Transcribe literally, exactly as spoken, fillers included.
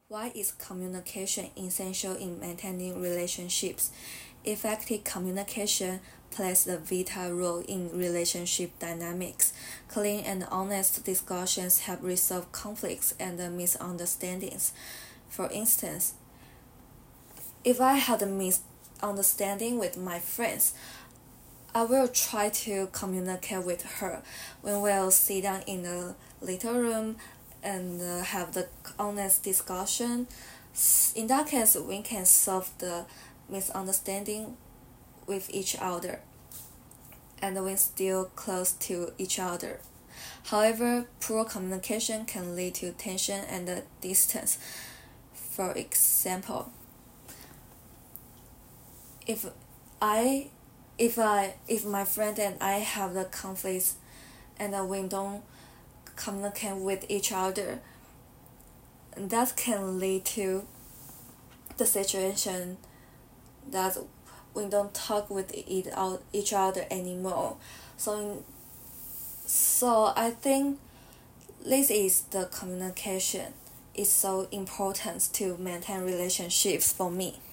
Why is communication essential in maintaining relationships? Effective communication plays a vital role in relationship dynamics. Clean and honest discussions help resolve conflicts and misunderstandings. For instance, if I had a misunderstanding with my friends, I will try to communicate with her. We will sit down in a little room and uh, have the honest discussion. In that case, we can solve the misunderstanding with each other and we still close to each other. However, poor communication can lead to tension and uh, distance. For example, if I if I if my friend and I have the conflicts and uh, we don't communicate with each other, that can lead to the situation that we don't talk with each other anymore. So, so I think this is the communication is so important to maintain relationships for me.